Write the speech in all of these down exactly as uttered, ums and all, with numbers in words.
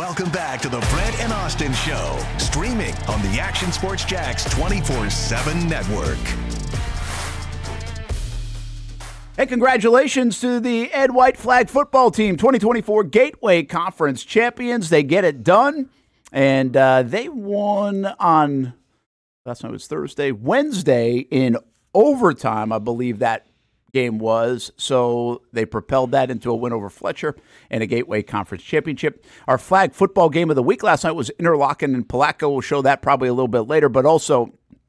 Welcome back to the Brent and Austin Show, streaming on the Action Sports Jax twenty-four seven network. Hey, congratulations to the Ed White flag football team, twenty twenty-four Gateway Conference champions. They get it done, and uh, they won on, last night was Thursday, Wednesday in overtime, I believe that game was. So they propelled that into a win over Fletcher and a Gateway Conference championship. Our flag football game of the week last night was Interlochen and Palatka. We'll show that probably a little bit later, but also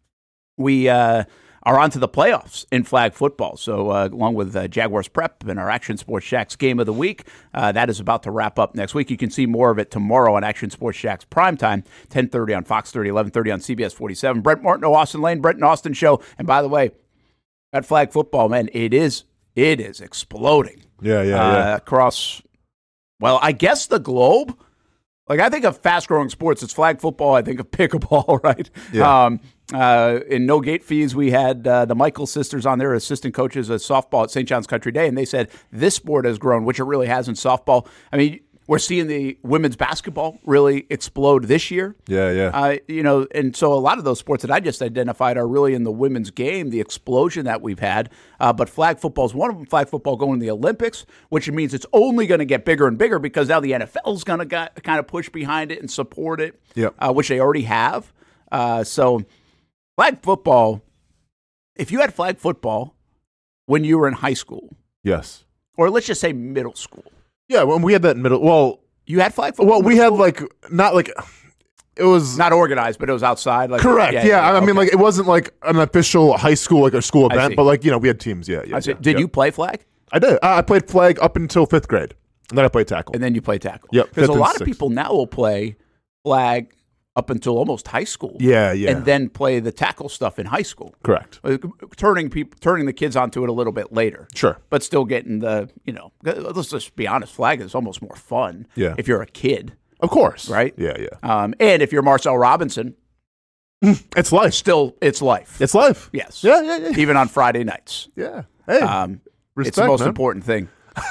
we uh, are on to the playoffs in flag football. So uh, along with uh, Jaguars Prep and our Action Sports Jax game of the week, uh, that is about to wrap up next week. You can see more of it tomorrow on Action Sports Jax primetime, ten thirty on Fox thirty, eleven thirty on C B S forty-seven. Brent Martineau, Austin Lane, Brent and Austin Show. And by the way, that flag football, man, it is it is exploding. Yeah, yeah, uh, yeah. Across, well, I guess the globe. Like, I think of fast-growing sports, it's flag football. I think of pickleball, right? Yeah. Um, uh, in No Gate Fees, we had uh, the Michael sisters on there, assistant coaches of softball at Saint John's Country Day, and they said this sport has grown, which it really has in softball. I mean, we're seeing the women's basketball really explode this year. Yeah, yeah. Uh, you know, and so a lot of those sports that I just identified are really in the women's game, the explosion that we've had. Uh, but flag football is one of them. Flag football going to the Olympics, which means it's only going to get bigger and bigger because now the N F L is going to kind of push behind it and support it, Yep. uh, which they already have. Uh, so flag football, if you had flag football when you were in high school, Yes. or let's just say middle school, Yeah, when we had that in middle, well, you had flag football? well, we had like not like it was Not organized, but it was outside. Like, correct. Yeah, I mean, okay. like it wasn't like an official high school like a school I event, see. but like you know we had teams. Yeah, yeah. I see. yeah, Did yeah. you play flag? I did. I I played flag up until fifth grade, and then I played tackle. And then you play tackle. Yep, Because a fifth and lot of sixth. people now will play flag up until almost high school. Yeah, yeah. And then play the tackle stuff in high school. Correct. Uh, Turning people, turning the kids onto it a little bit later. Sure. But still getting the, you know, let's just be honest, flag is almost more fun Yeah. if you're a kid, Of course. right? Yeah, yeah. Um, and if you're Marcel Robinson, It's life. still it's life. It's life. Yes. Yeah, yeah, yeah. Even on Friday nights. Yeah. Hey. Um, it's respect, the most man. important thing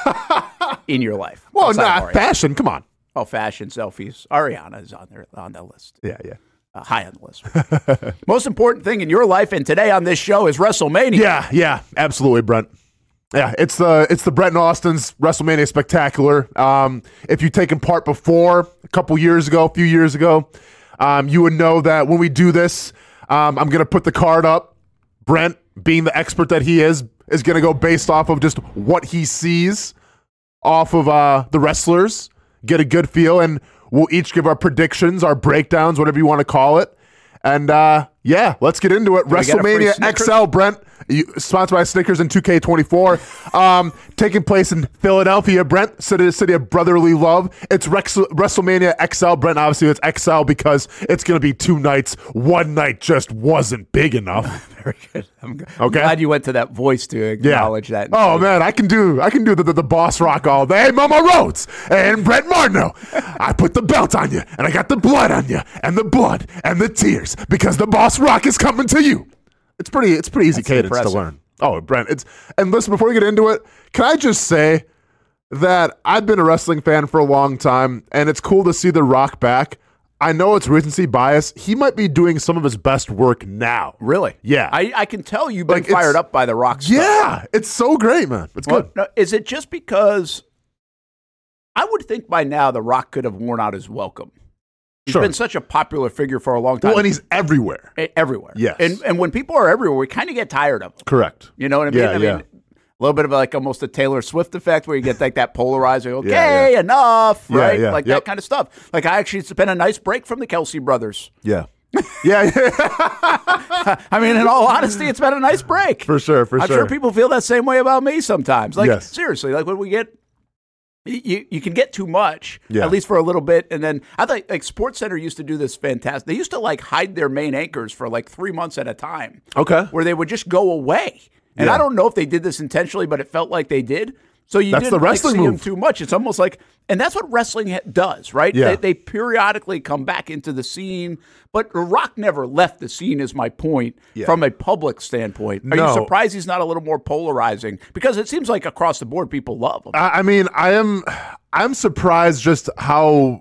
in your life. Well, outside of nah, Ariana. fashion. Come on. Oh, fashion, selfies. Ariana is on there on that list. Yeah, yeah. Uh, high on the list. Most important thing in your life and today on this show is WrestleMania. Yeah, yeah, absolutely, Brent. Yeah, it's the it's the Brent and Austin's WrestleMania Spectacular. Um, if you've taken part before, a couple years ago, a few years ago, um, you would know that when we do this, um, I'm going to put the card up. Brent, being the expert that he is, is going to go based off of just what he sees off of uh, the wrestlers, get a good feel, and we'll each give our predictions, our breakdowns, whatever you want to call it. And uh, yeah, let's get into it. we get a free WrestleMania Snickers? X L, Brent, you, sponsored by Snickers and two K twenty-four, um, taking place in Philadelphia, Brent, city, city of brotherly love. It's Rex, WrestleMania X L, Brent. Obviously, it's X L because it's going to be two nights. One night just wasn't big enough. Very good. I'm, g- I'm Okay. glad you went to that voice to acknowledge that. Oh man, I can do I can do the, the, the boss rock all day. Hey, Mama Rhodes and Brent Martineau. I put the belt on you, and I got the blood on you, and the blood and the tears because the boss rock is coming to you. It's pretty it's pretty easy That's cadence impressive. to learn. Oh, Brent, it's and listen, before we get into it, can I just say that I've been a wrestling fan for a long time, and it's cool to see The Rock back. I know it's recency bias. He might be doing some of his best work now. Really? Yeah. I, I can tell you've been Like, it's- fired up by the Rock stuff. Yeah, it's so great, man. It's Well, good. no, is it just because I would think by now the Rock could have worn out his welcome? He's Sure. been such a popular figure for a long time. Well, and he's everywhere. E- everywhere. Yes. And and when people are everywhere, we kind of get tired of them. Correct. You know what I mean? Yeah, I mean, yeah. a little bit of like almost a Taylor Swift effect where you get like that polarizing, okay, Yeah, yeah. enough, Yeah, right? yeah, Like yep. that kind of stuff. Like I actually, it's been a nice break from the Kelsey brothers. Yeah. yeah, yeah. I mean, in all honesty, it's been a nice break. For sure, for I'm sure. sure people feel that same way about me sometimes. Like Yes. seriously, like when we get, you you can get too much, Yeah. at least for a little bit, and then I thought like Sports Center used to do this fantastic. They used to like hide their main anchors for like three months at a time. Okay. Where they would just go away, and Yeah. I don't know if they did this intentionally, but it felt like they did. So you That's didn't the wrestling like, see them move. too much. It's almost like, and that's what wrestling ha- does, right? Yeah. They, they periodically come back into the scene, but The Rock never left the scene. Is my point Yeah. from a public standpoint. Are No. you surprised he's not a little more polarizing? Because it seems like across the board, people love him. I, I mean, I am I'm surprised just how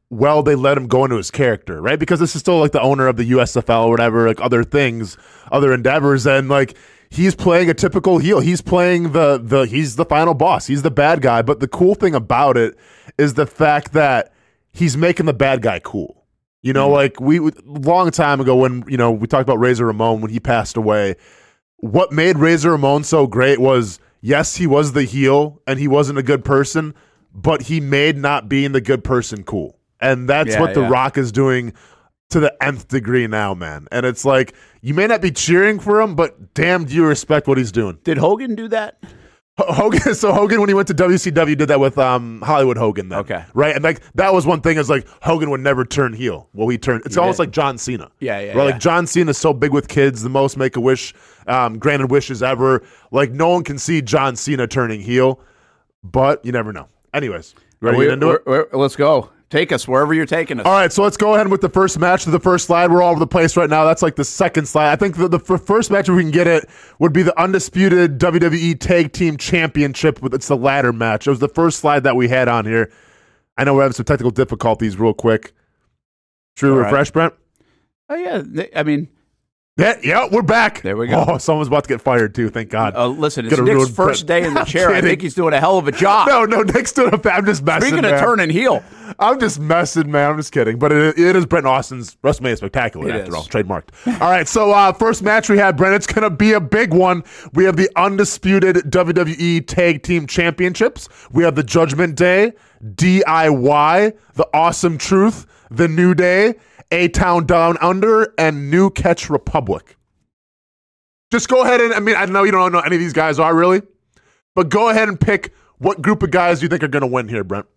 well they let him go into his character, right? Because this is still like the owner of the U S F L or whatever, like other things, other endeavors, and like he's playing a typical heel. He's playing the the he's the final boss. He's the bad guy. But the cool thing about it is the fact that he's making the bad guy cool. You know, mm-hmm. like we long time ago when, you know, we talked about Razor Ramon when he passed away. What made Razor Ramon so great was, yes, he was the heel and he wasn't a good person, but he made not being the good person cool. And that's yeah, what The yeah. Rock is doing to the nth degree now, man. And it's like, you may not be cheering for him, but damn, do you respect what he's doing. Did Hogan do that? Hogan, so Hogan, when he went to W C W, did that with um, Hollywood Hogan then. Okay. Right? And like that was one thing is like Hogan would never turn heel. Well, he turned, it's he almost did. like John Cena. Yeah, yeah, right? yeah. Like John Cena is so big with kids, the most Make-A-Wish, um, granted wishes ever. Like no one can see John Cena turning heel, but you never know. Anyways, ready to get into it? We're, we're, let's go. Take us wherever you're taking us. All right, so let's go ahead with the first match to the first slide. We're all over the place right now. That's like the second slide. I think the, the first match, if we can get it, would be the undisputed W W E Tag Team Championship. It's the ladder match. It was the first slide that we had on here. I know we're having some technical difficulties real quick. Should we refresh, Brent? Oh, yeah. I mean... Yeah, yeah, we're back. There we go. Oh, someone's about to get fired, too. Thank God. Uh, listen, it's Nick's first day in the chair. I think he's doing a hell of a job. No, no, Nick's doing a I'm just messing, Speaking man. of turning heel. I'm just messing, man. I'm just kidding. But it, it is Brent Austin's WrestleMania Spectacular, it after is. all. Trademarked. All right, so uh, first match we had, Brent, it's going to be a big one. We have the undisputed W W E Tag Team Championships. We have the Judgment Day, D I Y, the Awesome Truth, the New Day, A-Town Down Under, and New Catch Republic. Just go ahead and, I mean, I know you don't know any of these guys are really, but go ahead and pick what group of guys you think are going to win here, Brent.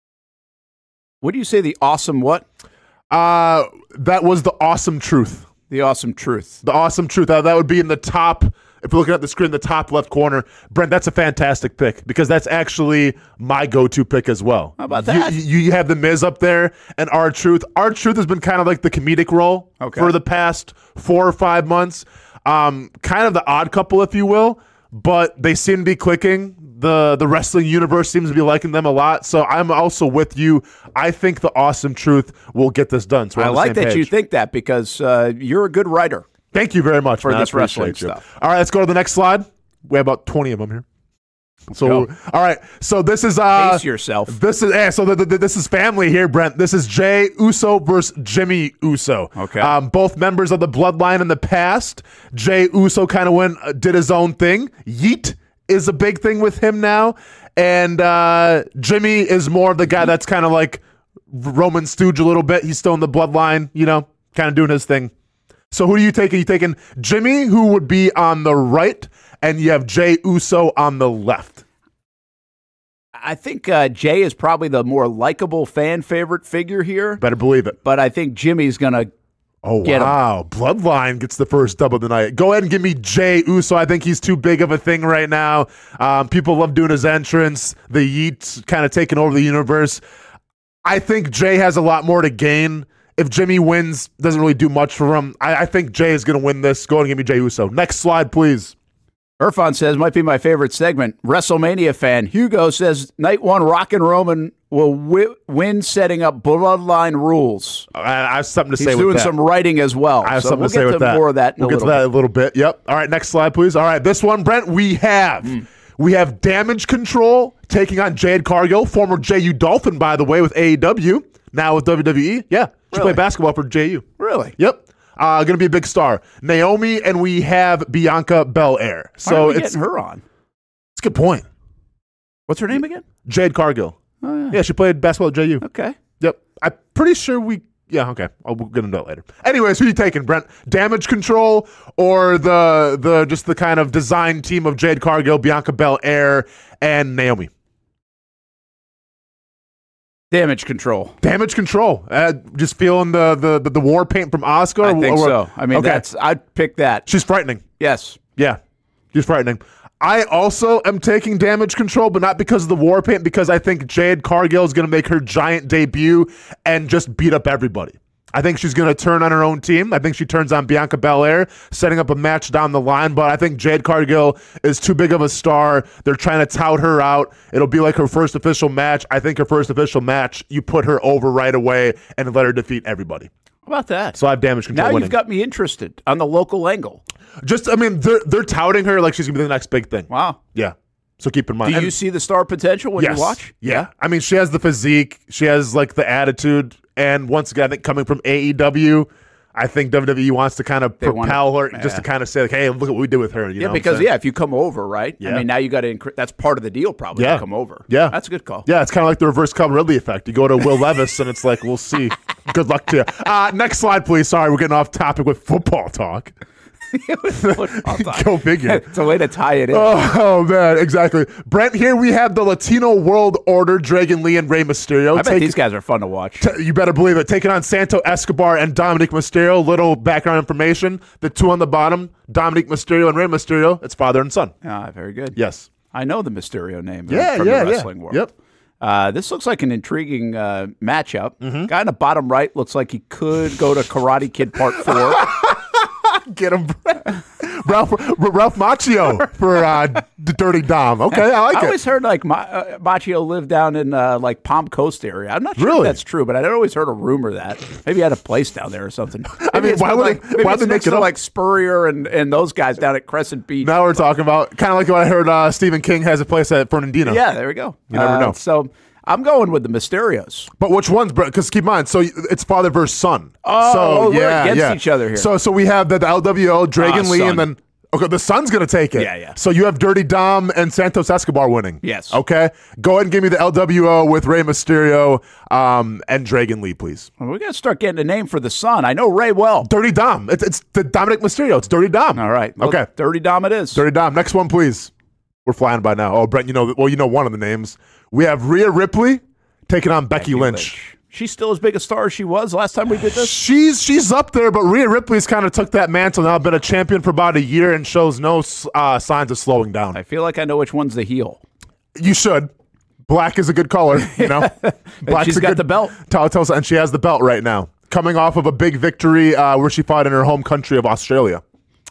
What do you say, the awesome what? Uh, that was the Awesome Truth. The Awesome Truth. The Awesome Truth. Uh, that would be in the top, if you're looking at the screen, the top left corner. Brent, that's a fantastic pick because that's actually my go-to pick as well. How about that? You, you have the Miz up there and R-Truth. R-Truth has been kind of like the comedic role okay. for the past four or five months. Um, kind of the odd couple, if you will, but they seem to be clicking. The the wrestling universe seems to be liking them a lot. So I'm also with you. I think the Awesome Truth will get this done. So I like that page. You think that because uh, you're a good writer. Thank you very much for man. this wrestling you. stuff. All right, let's go to the next slide. We have about twenty of them here. So, all right. So this is uh, pace yourself. This is yeah, so the, the, this is family here, Brent. This is Jey Uso versus Jimmy Uso. Okay. Um, both members of the Bloodline in the past. Jey Uso kind of went uh, did his own thing. Yeet is a big thing with him now, and uh, Jimmy is more of the guy that's kind of like Roman Stooge a little bit. He's still in the Bloodline, you know, kind of doing his thing. So who do you take? Are you taking Jimmy, who would be on the right, and you have Jey Uso on the left? I think uh, Jey is probably the more likable fan favorite figure here. Better believe it. But I think Jimmy's going to Oh, get wow. him. Bloodline gets the first dub of the night. Go ahead and give me Jey Uso. I think he's too big of a thing right now. Um, people love doing his entrance. The Yeet's kind of taking over the universe. I think Jey has a lot more to gain. If Jimmy wins, doesn't really do much for him. I, I think Jey is going to win this. Go ahead and give me Jey Uso. Next slide, please. Irfan says, might be my favorite segment. WrestleMania fan. Hugo says, night one, Rock and Roman will wi- win setting up Bloodline rules. I, I have something to He's say with that. He's doing some writing as well. I have so something we'll to say get with to that. more of that in we'll a get to little that bit. in a little bit. Yep. All right, next slide, please. All right, this one, Brent, we have... Mm. We have Damage Control taking on Jade Cargill, former J U Dolphin, by the way, with A E W, now with W W E. Yeah, she really? played basketball for J U. Really? Yep. Uh, going to be a big star. Naomi, and we have Bianca Belair. So Why are we it's getting her on. It's a good point. What's her name again? Jade Cargill. Oh, yeah. Yeah, she played basketball at J U. Okay. Yep. I'm pretty sure we... Yeah, okay. I'll we'll get into that later. Anyways, who are you taking, Brent? Damage Control or the the just the kind of design team of Jade Cargill, Bianca Belair, and Naomi? Damage Control. Damage Control. Uh, just feeling the, the the the war paint from Asuka? I think or, so. I mean, okay. that's I'd pick that. She's frightening. Yes. Yeah. She's frightening. I also am taking Damage Control, but not because of the war paint, because I think Jade Cargill is going to make her giant debut and just beat up everybody. I think she's going to turn on her own team. I think she turns on Bianca Belair, setting up a match down the line. But I think Jade Cargill is too big of a star. They're trying to tout her out. It'll be like her first official match. I think her first official match, you put her over right away and let her defeat everybody. How about that? So I have Damage Control Now winning. you've got me interested on the local angle. Just, I mean, they're, they're touting her like she's going to be the next big thing. Wow. Yeah. So keep in mind. Do you and, see the star potential when yes, you watch? Yeah. yeah. I mean, she has the physique. She has, like, the attitude. And once again, I think coming from A E W, I think W W E wants to kind of They propel wanna, her, yeah. just to kind of say, like, hey, look at what we did with her. You Yeah, know because, yeah, if you come over, right? Yeah. I mean, now you got to incre- that's part of the deal probably Yeah. to come over. Yeah. That's a good call. Yeah, it's kind of like the reverse Calvin Ridley effect. You go to Will Levis, and it's like, we'll see. Good luck to you. Uh, next slide, please. Sorry, we're getting off topic with football talk. Go figure. It's a way to tie it in. Oh, oh, man, exactly. Brent, here we have the Latino World Order, Dragon Lee and Rey Mysterio. I bet Take- these guys are fun to watch. T- You better believe it. Taking on Santo Escobar and Dominic Mysterio. Little background information. The two on the bottom, Dominic Mysterio and Rey Mysterio. It's father and son. Ah, very good. Yes. I know the Mysterio name Yeah, from yeah, the yeah. wrestling world. Yep. Uh, this looks like an intriguing uh, matchup. Mm-hmm. Guy in the bottom right looks like he could go to Karate Kid Part Four. Get him. Ralph Ralph Macchio for uh, the Dirty Dom. Okay, I like I it. always heard like Ma- uh, Macchio lived down in uh, like Palm Coast area. I'm not sure Really? if that's true, but I'd always heard a rumor that maybe he had a place down there or something. Maybe I mean, it's why would like, they- maybe why it's would they next make it to, up? like Spurrier and, and those guys down at Crescent Beach? Now we're talking about kind of like what I heard uh, Stephen King has a place at Fernandino. Yeah, there we go. You never Uh, know. So I'm going with the Mysterios. But which ones, bro? Because keep in mind, so it's father versus son. Oh, so, oh, we're yeah, against yeah. each other here. So so we have the, the L W O, Dragon Ah, Lee, son. and then okay, the son's gonna take it. Yeah, yeah. So you have Dirty Dom and Santos Escobar winning. Yes. Okay. Go ahead and give me the L W O with Rey Mysterio um, and Dragon Lee, please. Well, we got to start getting a name for the son. I know Ray well. Dirty Dom. It's, it's the Dominic Mysterio. It's Dirty Dom. All right. Well, Okay. Dirty Dom it is. Dirty Dom. Next one, please. We're flying by now. Oh, Brent, you know, well, you know one of the names. We have Rhea Ripley taking on Becky, Lynch. She's still as big a star as she was last time we did this. She's she's up there, but Rhea Ripley's kind of took that mantle now, been a champion for about a year and shows no uh, signs of slowing down. I feel like I know which one's the heel. You should. Black is a good color, you know. Black's she's a got good, the belt. Tell, tell us, and she has the belt right now, coming off of a big victory uh, where she fought in her home country of Australia.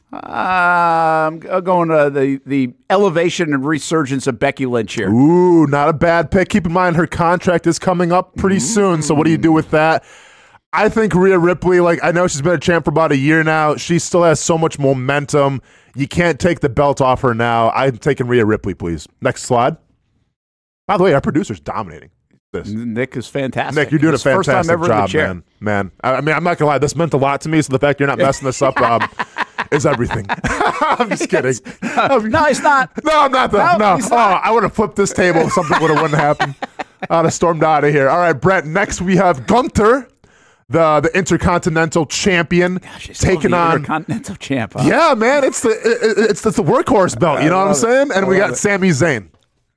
Uh, I'm going to the, the elevation and resurgence of Becky Lynch here. Ooh, not a bad pick. Keep in mind her contract is coming up pretty soon. So what do you do with that? I think Rhea Ripley, like I know she's been a champ for about a year now. She still has so much momentum. You can't take the belt off her now. I'm taking Rhea Ripley, please. Next slide. By the way, our producer's dominating this. Nick is fantastic. Nick, you're doing His a first time fantastic ever in the job, chair. man. Man, I, I mean, I'm not gonna lie. This meant a lot to me. So the fact you're not messing this up um, is everything. I'm just kidding. No, he's not. No, I'm not. The, No, no, he's oh, not. I would have flipped this table if something would have wouldn't happen. I'd have stormed out of here. All right, Brent. Next we have Gunther, the the Intercontinental Champion, Gosh, he's still taking the on. Intercontinental champ. Huh? Yeah, man, it's the it, it's, it's the workhorse belt. You know what I'm love it. saying? And I we love got it. Sami Zayn.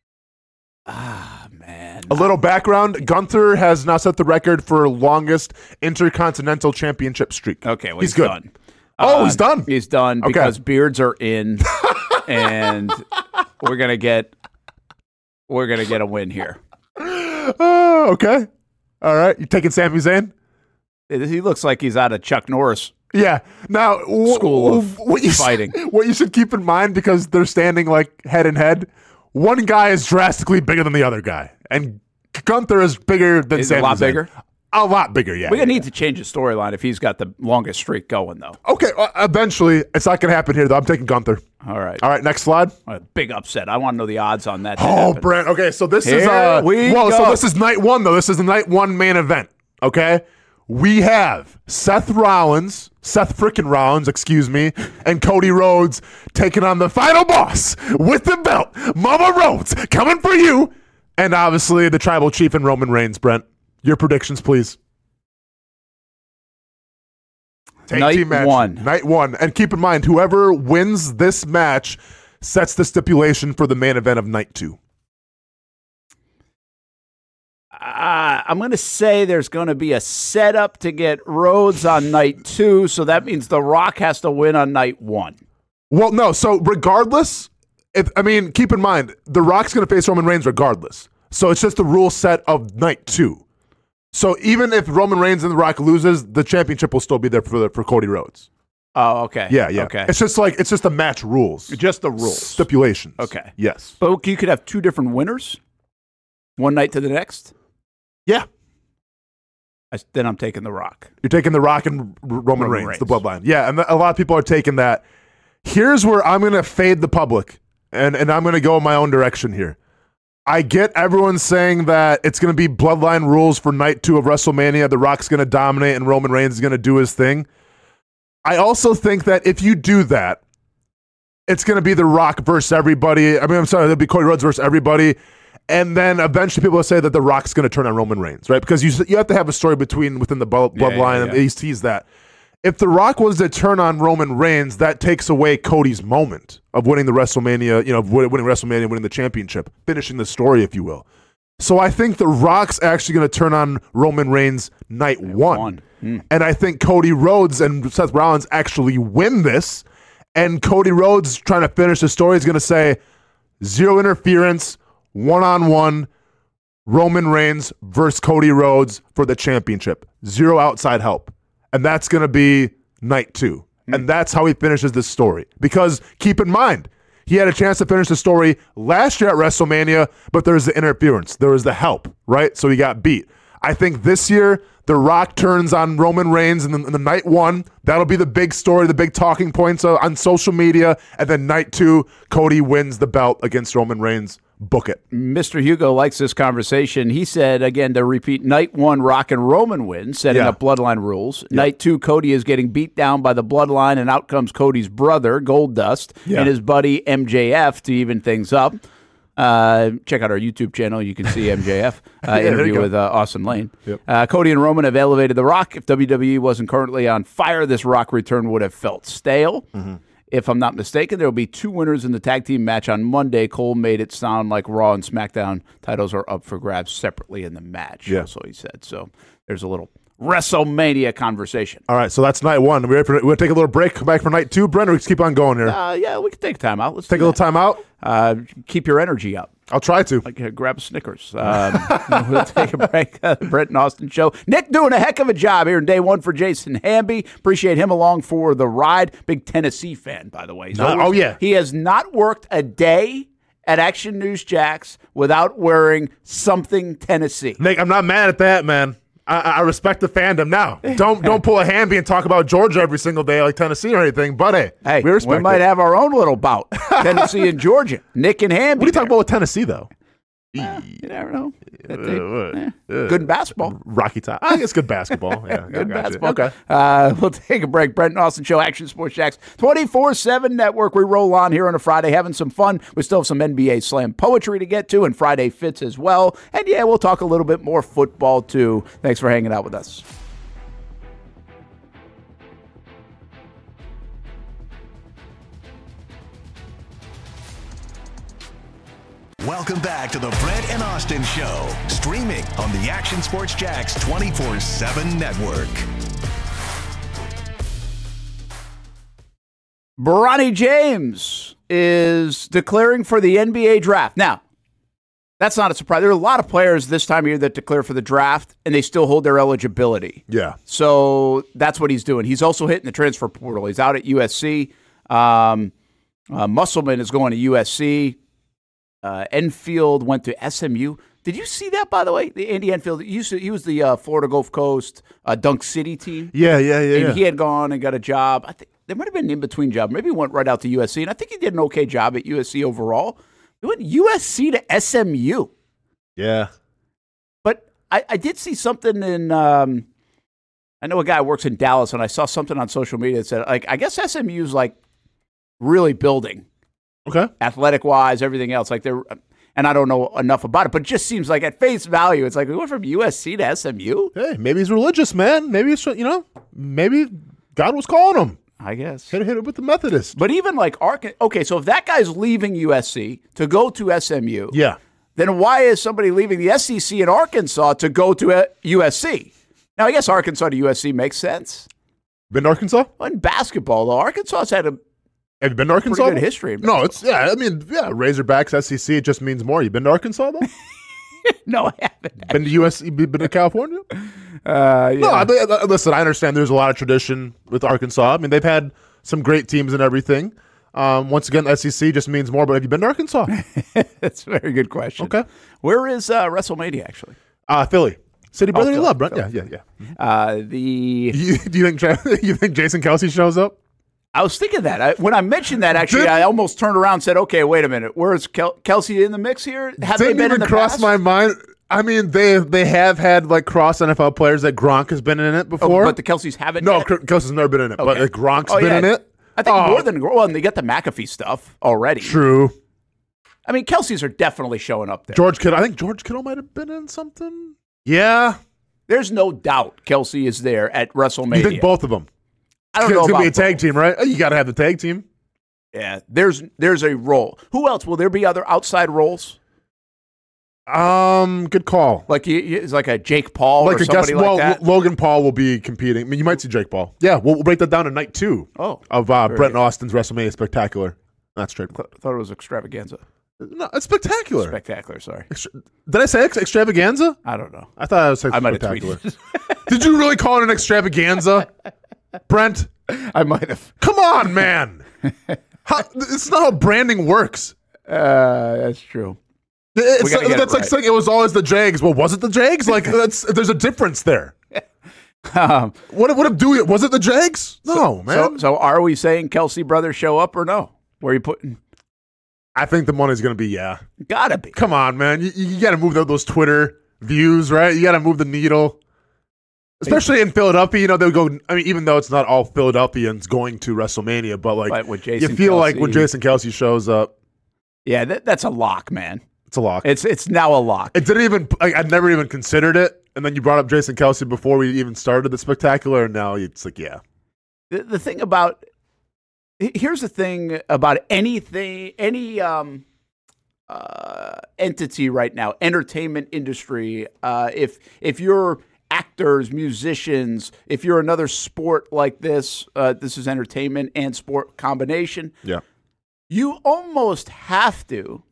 Ah, man. A little background: Gunther has now set the record for longest Intercontinental Championship streak. Okay, well, he's, he's, good. done. Oh, Uh, he's done. He's done Okay. because beards are in, and we're gonna get we're gonna get a win here. Oh, okay. All right, you taking Sami Zayn? He looks like he's out of Chuck Norris. Yeah. Now, wh- School of what you fighting. What you should keep in mind, because they're standing like head in head, one guy is drastically bigger than the other guy, and Gunther is bigger than Is he a Sami lot Zayn. bigger? A lot bigger, yeah. We're gonna yeah, need to change the storyline if he's got the longest streak going, though. yeah. Okay, uh, eventually, it's not going to happen here, though. I'm taking Gunther. All right, All right, next slide. a big upset. I want to know the odds on that. to Oh, happen. Brent. Okay, so this is Here uh, we well, so go. this is night one though. This is the night one main event. Okay, we have Seth Rollins, Seth frickin' Rollins, excuse me, and Cody Rhodes taking on the final boss with the belt, Mama Rhodes, coming for you, and obviously the Tribal Chief and Roman Reigns. Brent, your predictions, please. Tag Night team match. one. Night one, and keep in mind, whoever wins this match sets the stipulation for the main event of night two. Uh, I'm going to say there's going to be a setup to get Rhodes on night two, so that means The Rock has to win on night one. Well, no. So regardless, if I mean, keep in mind, The Rock's going to face Roman Reigns regardless. So it's just the rule set of night two. So even if Roman Reigns and The Rock loses, the championship will still be there for the, for Cody Rhodes. Oh, okay. Yeah, yeah. Okay. It's just like it's just the match rules, Just the rules. stipulations. Okay. Yes. But you could have two different winners, one night to the next. Yeah. I, then I'm taking The Rock. You're taking The Rock and R- Roman, Roman Reigns, Reigns. the bloodline. Yeah, and a lot of people are taking that. Here's where I'm going to fade the public, and, and I'm going to go in my own direction here. I get everyone saying that it's going to be bloodline rules for night two of WrestleMania. The Rock's going to dominate, and Roman Reigns is going to do his thing. I also think that if you do that, it's going to be The Rock versus everybody. I mean, I'm sorry, it'll be Cody Rhodes versus everybody. And then eventually people will say that The Rock's going to turn on Roman Reigns, right? Because you you have to have a story between within the bloodline, Yeah, yeah, yeah. and he's teased that. If The Rock was to turn on Roman Reigns, that takes away Cody's moment of winning the WrestleMania, you know, of winning WrestleMania, winning the championship, finishing the story, if you will. So I think The Rock's actually going to turn on Roman Reigns night one. one. Mm. And I think Cody Rhodes and Seth Rollins actually win this. And Cody Rhodes, trying to finish the story, is going to say zero interference, one-on-one, Roman Reigns versus Cody Rhodes for the championship. Zero outside help. And that's going to be night two. Mm. And that's how he finishes this story. Because keep in mind, he had a chance to finish the story last year at WrestleMania, but there was the interference. There was the help, right? So he got beat. I think this year, The Rock turns on Roman Reigns in the, in the night one. That'll be the big story, the big talking points uh, on social media. And then night two, Cody wins the belt against Roman Reigns. Book it. Mister Hugo likes this conversation. He said, again, to repeat, night one, Rock and Roman win, setting Yeah. up bloodline rules. Yeah. Night two, Cody is getting beat down by the bloodline, and out comes Cody's brother, Goldust, Yeah. and his buddy M J F to even things up. Uh, check out our YouTube channel. You can see M J F uh, Yeah, there you interview go. with uh, Austin Lane. Yep. Uh, Cody and Roman have elevated The Rock. If W W E wasn't currently on fire, this Rock return would have felt stale. Mm-hmm. If I'm not mistaken, there will be two winners in the tag team match on Monday. Cole made it sound like Raw and SmackDown titles are up for grabs separately in the match. Yeah. So he said. So there's a little WrestleMania conversation. All right, so that's night one. We're going to take a little break, come back for night two. Brent, or we just keep on going here? Uh, yeah, we can take time out. Let's take a do little that. time out? Uh, keep your energy up. I'll try to. Like, uh, grab a Snickers. Um, we'll take a break. Uh, the Brent and Austin Show. Nick doing a heck of a job here in day one for Jason Hamby. Appreciate him along for the ride. Big Tennessee fan, by the way. He's No, always- oh, yeah. He has not worked a day at Action News Jax without wearing something Tennessee. Nick, I'm not mad at that, man. I, I respect the fandom now. Don't don't pull a Hamby and talk about Georgia every single day like Tennessee or anything. But hey, Hey, we we, respect might it. have our own little bout. Tennessee and Georgia. Nick and Hamby. What are you talking about with Tennessee though? You never know. That they- Uh, eh, uh, good in basketball. Rocky top. I think it's good basketball. Yeah, Good I got you. basketball. Okay. Uh, we'll take a break. Brent and Austin Show, Action Sports Jax, twenty-four seven Network. We roll on here on a Friday, having some fun. We still have some N B A slam poetry to get to, and Friday fits as well. And yeah, we'll talk a little bit more football too. Thanks for hanging out with us. Welcome back to the Brent and Austin Show, streaming on the Action Sports Jax twenty-four seven network. Bronny James is declaring for the N B A draft. Now, that's not a surprise. There are a lot of players this time of year that declare for the draft, and they still hold their eligibility. Yeah. So that's what he's doing. He's also hitting the transfer portal. He's out at U S C. Um, uh, Musselman is going to U S C. Uh, Enfield went to S M U. Did you see that, by the way? The Andy Enfield, he, used to, he was the uh, Florida Gulf Coast uh, Dunk City team. Yeah, yeah, yeah. And yeah. he had gone and got a job. I think there might have been an in-between job. Maybe he went right out to U S C, and I think he did an okay job at U S C overall. He went U S C to S M U. yeah. But I, I did see something in, um, I know a guy who works in Dallas, and I saw something on social media that said, like, I guess S M U's like really building, Okay. athletic-wise, everything else. Like they're, and I don't know enough about it, but it just seems like at face value, it's like we went from U S C to S M U. Hey, maybe he's religious, man. Maybe it's, you know, maybe God was calling him. I guess. Hit, hit it with the Methodist. But even like Arkansas, okay, so if that guy's leaving U S C to go to S M U, Yeah. then why is somebody leaving the S E C in Arkansas to go to uh, U S C? Now, I guess Arkansas to U S C makes sense. Been to Arkansas? Well, in basketball, though, Arkansas's had a Have you been to Arkansas? pretty good history. in No, it's, yeah, I mean, yeah, Razorbacks, S E C, it just means more. You been to Arkansas, though? No, I haven't. Been to U S C? Been to California? Uh, yeah. No, I mean, listen, I understand there's a lot of tradition with Arkansas. I mean, they've had some great teams and everything. Um, once again, S E C just means more, but have you been to Arkansas? That's a very good question. Okay. Where is uh, WrestleMania, actually? Uh, Philly. City brotherly Philly, love, Brent. Philly. Yeah, yeah, yeah. Uh, the You, do you think Tra- you think Jason Kelsey shows up? I was thinking that. I, when I mentioned that, actually, Did- I almost turned around and said, okay, wait a minute. Where's Kel- Kelsey in the mix here? Have they Didn't been even in the cross past? my mind. I mean, they they have had like cross N F L players that Gronk has been in it Oh, before. but the Kelseys haven't no, yet? K- Kelsey's never been in it, but Okay. like, Gronk's Oh, been yeah. in it. I think Oh, more than well, and they got the McAfee stuff already. True. I mean, Kelseys are definitely showing up there. George Kittle. I think George Kittle might have been in something. Yeah. There's no doubt Kelsey is there at WrestleMania. You think both of them? I don't It's know gonna about be a tag both. team, right? You got to have the tag team. Yeah, there's there's a role. Who else? Will there be other outside roles? Um, good call. Like he, he is like a Jake Paul Like or a guess. somebody like Well, that? L- Logan Paul will be competing. I mean, you might see Jake Paul. Yeah, we'll, we'll break that down to night two. Oh, of uh, very Brent good. Austin's WrestleMania Spectacular. That's straight. I thought it was extravaganza. No, it's spectacular. Spectacular, sorry. Extra- Did I say ex- extravaganza? I don't know. I thought I was saying I might have spectacular. tweeted. Did you really call it an extravaganza, Brent? I might have. Come on, man. How, it's not how branding works. Uh, that's true. It's, We gotta get that's it like right. saying it was always the Jags. Well, was it the Jags? Like, that's there's a difference there. Um, What what if Dewey was it the Jags? No, man. so, so are we saying Kelsey brothers show up or no? Where are you putting? I think the money's gonna be yeah. Gotta be. Come on, man. You, you got to move those Twitter views, right? You got to move the needle. Especially in Philadelphia, you know, they'll go. I mean, even though it's not all Philadelphians going to WrestleMania, but like, But with you Jason feel like Kelce- when Jason Kelsey shows up, Yeah, that, that's a lock, man. it's a lock. It's it's now a lock. It didn't even. Like, I'd never even considered it, and then you brought up Jason Kelsey before we even started the spectacular, and now it's like, yeah, The, the thing about here's the thing about anything, any um, uh, entity right now, entertainment industry. Uh, if if you're actors, musicians, if you're another sport like this, uh, this is entertainment and sport combination. yeah, You almost have to,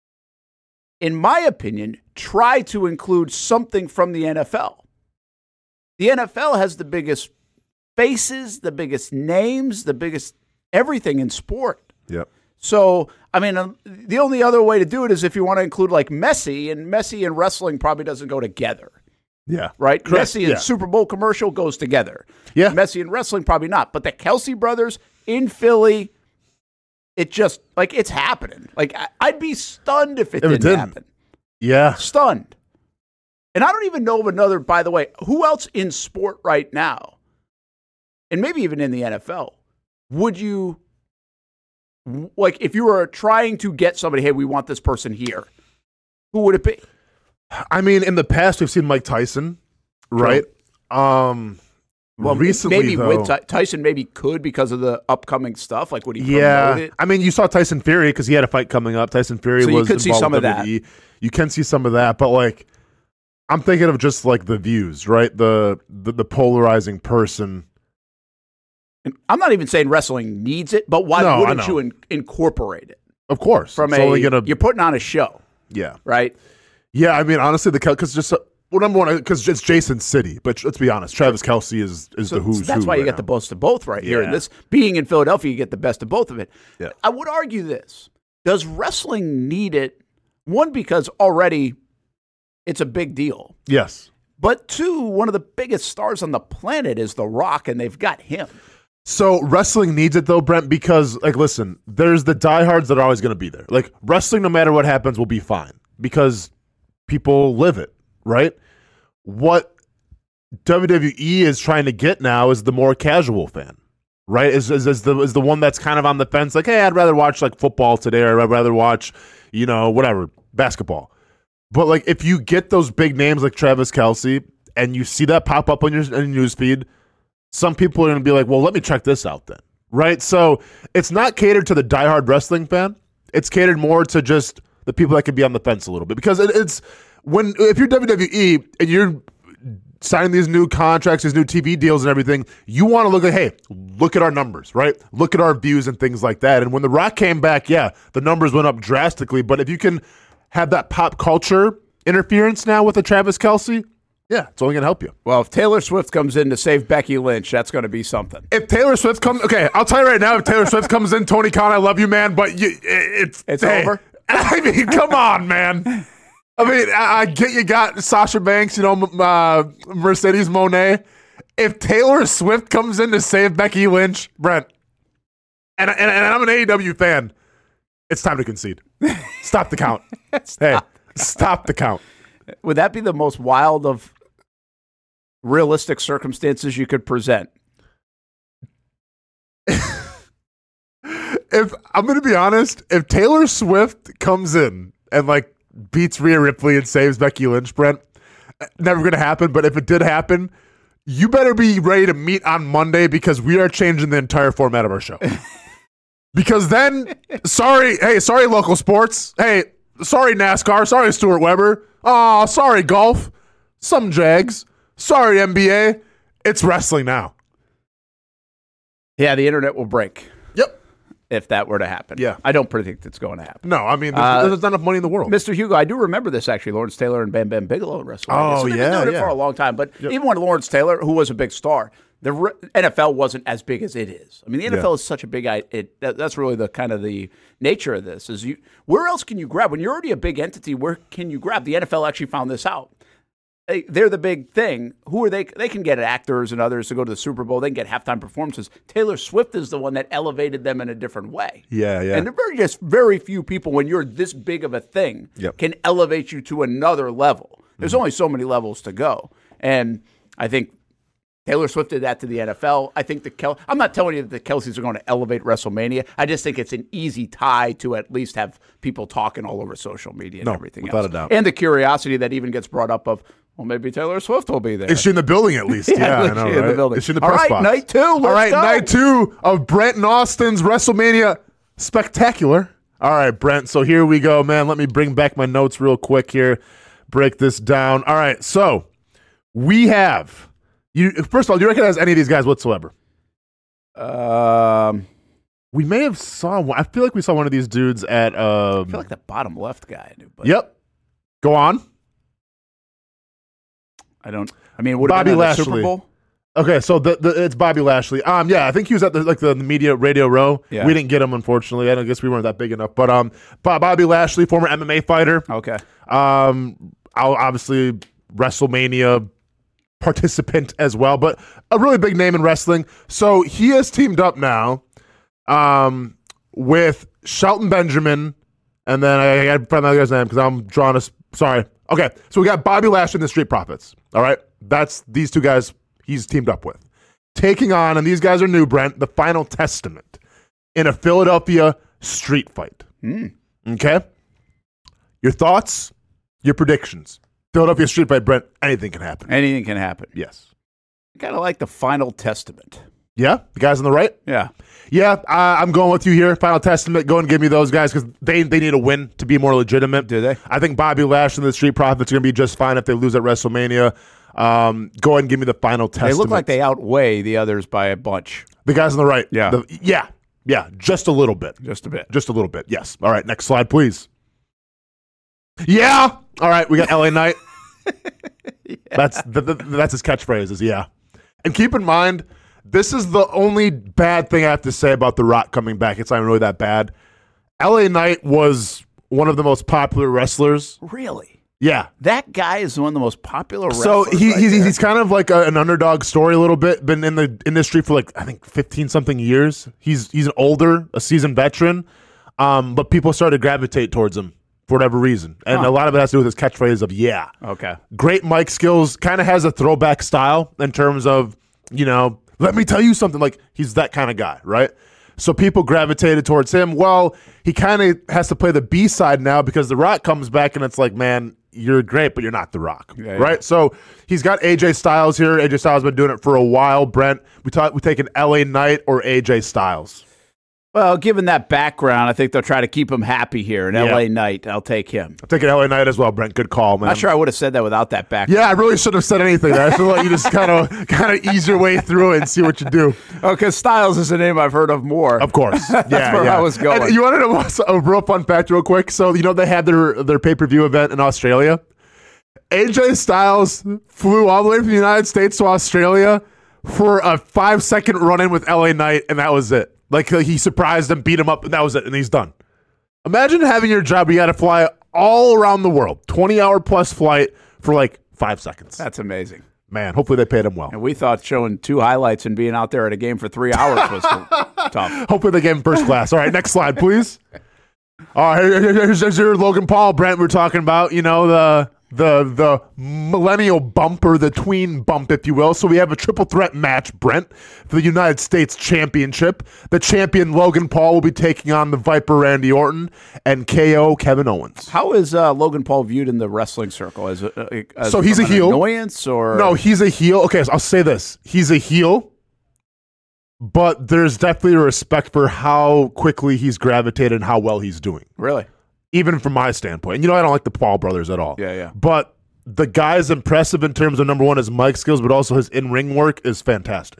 in my opinion, try to include something from the N F L. The N F L has the biggest faces, the biggest names, the biggest everything in sport. yep. So, I mean, um, the only other way to do it is if you want to include like Messi, and Messi and wrestling probably doesn't go together, Yeah. right? Correct. Messi and Yeah. Super Bowl commercial goes together. Yeah. Messi and wrestling probably not. But the Kelsey brothers in Philly, it just, like, it's happening. Like, I- I'd be stunned if it, If it didn't, didn't. happen. Yeah. Stunned. And I don't even know of another, by the way, who else in sport right now, and maybe even in the N F L, would you, like, if you were trying to get somebody, hey, we want this person here, who would it be? I mean, in the past, we've seen Mike Tyson, right? Um, Well, recently, maybe though, with Ty- Tyson, maybe could because of the upcoming stuff. Like, would he yeah. promote it? I mean, you saw Tyson Fury because he had a fight coming up. Tyson Fury So you was could see involved some with of that. W W E. You can see some of that, but like, I'm thinking of just like the views, right? The the, the polarizing person. And I'm not even saying wrestling needs it, but why No, I wouldn't know. you in- incorporate it Of course, from it's a? only gonna, You're putting on a show, yeah, right? yeah. I mean, honestly, the because just uh, well, number one, because it's Jason City, but let's be honest, Travis Kelce is is So the who's that's who why you right get now. the best of both right here. Yeah. And this being in Philadelphia, you get the best of both of it. Yeah. I would argue this: does wrestling need it? One, because already it's a big deal, Yes. but two, one of the biggest stars on the planet is The Rock, and they've got him. So wrestling needs it though, Brent, because like, listen, there's the diehards that are always going to be there. Like wrestling, no matter what happens, will be fine because people live it, right? What W W E is trying to get now is the more casual fan, right? Is is, is the is the one that's kind of on the fence, like, hey, I'd rather watch like football today, or I'd rather watch, you know, whatever, basketball. But like, if you get those big names like Travis Kelce and you see that pop up on your, on your newsfeed, some people are going to be like, well, let me check this out then, right? So it's not catered to the diehard wrestling fan. It's catered more to just the people that can be on the fence a little bit. Because it, it's when if you're W W E and you're signing these new contracts, these new T V deals and everything, you want to look at, hey, look at our numbers, right? Look at our views and things like that. And when The Rock came back, yeah, the numbers went up drastically. But if you can have that pop culture interference now with a Travis Kelce, yeah, it's only going to help you. Well, if Taylor Swift comes in to save Becky Lynch, that's going to be something. If Taylor Swift comes, okay, I'll tell you right now, if Taylor Swift comes in, Tony Khan, I love you, man, but you, it's It's hey, over? I mean, come on, man. I mean, I, I get you got Sasha Banks, you know, uh, Mercedes Moné. If Taylor Swift comes in to save Becky Lynch, Brent, and, and, and I'm an A E W fan, it's time to concede. Stop the count. Stop. Hey, stop the count. Would that be the most wild of realistic circumstances you could present? If I'm going to be honest, if Taylor Swift comes in and like beats Rhea Ripley and saves Becky Lynch, Brent, never going to happen. But if it did happen, you better be ready to meet on Monday because we are changing the entire format of our show. Because then, sorry, hey, sorry, local sports. Hey, sorry, NASCAR. Sorry, Stuart Weber. Oh, sorry, golf. Some Jags. Sorry, N B A. It's wrestling now. Yeah, the internet will break. Yep. If that were to happen. Yeah. I don't predict it's going to happen. No, I mean, there's, Uh, there's not enough money in the world. Mister Hugo, I do remember this actually. Lawrence Taylor and Bam Bam Bigelow in WrestleMania. Oh, so they've yeah, been doing it yeah. for a long time. But even when Lawrence Taylor, who was a big star, the re- N F L wasn't as big as it is. I mean, the N F L Yeah. is such a big. It that, that's really the kind of the nature of this. Is you where else can you grab when you're already a big entity? Where can you grab? The N F L actually found this out. They, they're the big thing. Who are they? They can get actors and others to go to the Super Bowl. They can get halftime performances. Taylor Swift is the one that elevated them in a different way. Yeah, yeah. And there are just very few people when you're this big of a thing Yep. can elevate you to another level. There's Mm-hmm. only so many levels to go. And I think Taylor Swift did that to the N F L. I think the Kel- I'm not telling you that the Kelseys are going to elevate WrestleMania. I just think it's an easy tie to at least have people talking all over social media and No, everything without else. a doubt. And the curiosity that even gets brought up of, well, maybe Taylor Swift will be there. Is she in the building at least? Yeah, Yeah, is I know, she in the right? building? Is she in the All press right, box? night two, let's All right, go. night two of Brent and Austin's WrestleMania Spectacular. All right, Brent, so here we go, man. Let me bring back my notes real quick here, break this down. All right, so we have, you. First of all, do you recognize any of these guys whatsoever? Um, We may have saw one. I feel like we saw one of these dudes at. Um, I feel like the bottom left guy I knew, but yep. Go on. I don't. I mean, would Bobby have been at the Lashley. Super Bowl? Okay, so the, the it's Bobby Lashley. Um, yeah, I think he was at the like the, the media radio row. Yeah. We didn't get him, unfortunately. I don't guess we weren't that big enough. But um, Bob- Bobby Lashley, former M M A fighter. Okay. Um, I'll- obviously WrestleMania participant as well, but a really big name in wrestling. So he has teamed up now, um, with Shelton Benjamin, and then I, I got to find the other guy's name because I'm drawing a. s- Sorry. Okay, so we got Bobby Lashley and the Street Profits. All right, that's these two guys he's teamed up with, taking on, and these guys are new, Brent, the Final Testament in a Philadelphia street fight. Mm. Okay? Your thoughts, your predictions. Philadelphia street fight, Brent, anything can happen. Anything can happen. Yes. Kind of like the Final Testament. Yeah? The guys on the right? Yeah. Yeah, uh, I'm going with you here. Final Testament, go and give me those guys because they, they need a win to be more legitimate. Do they? I think Bobby Lashley and the Street Profits are going to be just fine if they lose at WrestleMania. Um, go ahead and give me the Final Testament. They look like they outweigh the others by a bunch. The guys on the right. Yeah. The- yeah. Yeah. Just a little bit. Just a bit. Just a little bit. Yes. All right. Next slide, please. Yeah. All right. We got L A Knight. Yeah. That's the, the, that's his catchphrase is yeah. And keep in mind, this is the only bad thing I have to say about The Rock coming back. It's not really that bad. L A Knight was one of the most popular wrestlers. Really? Yeah. That guy is one of the most popular So wrestlers. he, right he's, there. he's kind of like a, an underdog story a little bit. Been in the industry for like I think fifteen something years. He's he's an older, a seasoned veteran, um, but people started to gravitate towards him for whatever reason, and Huh. a lot of it has to do with his catchphrase of "yeah." Okay. Great mic skills. Kind of has a throwback style in terms of you know. Let me tell you something. Like he's that kind of guy, right? So people gravitated towards him. Well, he kind of has to play the B side now because The Rock comes back, and it's like, man, you're great, but you're not The Rock, Yeah, yeah. right? So he's got A J Styles here. A J Styles has been doing it for a while. Brent, we talk, we take an L A Knight or A J Styles. Well, given that background, I think they'll try to keep him happy here. An Yeah. L A Knight, I'll take him. I'm taking L A Knight as well, Brent. Good call, man. Not sure I would have said that without that background. Yeah, I really shouldn't have said anything. I should let you just kind of kind of ease your way through it and see what you do. Oh, because Styles is a name I've heard of more. Of course. Yeah, That's where yeah. I was going. And you want to know what's a real fun fact real quick? So, you know, they had their, their pay-per-view event in Australia. A J Styles flew all the way from the United States to Australia for a five-second run-in with L A Knight, and that was it. Like, he surprised him, beat him up, and that was it, and he's done. Imagine having your job, you got to fly all around the world, twenty-hour plus flight for like five seconds. That's amazing. Man, hopefully they paid him well. And we thought showing two highlights and being out there at a game for three hours was tough. Hopefully they gave him first class. All right, next slide, please. All right, here's, here's your Logan Paul, Brent. We're talking about, you know, the the the millennial bump or the tween bump, if you will. So we have a triple threat match, Brent, for the United States Championship. The champion Logan Paul will be taking on the Viper Randy Orton and K O Kevin Owens. How is uh, Logan Paul viewed in the wrestling circle? As, uh, as so he's a heel. Annoyance or no? He's a heel. Okay, so I'll say this: he's a heel. But there's definitely a respect for how quickly he's gravitated and how well he's doing. Really? Even from my standpoint. And you know, I don't like the Paul brothers at all. Yeah, yeah. But the guy's impressive in terms of, number one, his mic skills, but also his in-ring work is fantastic.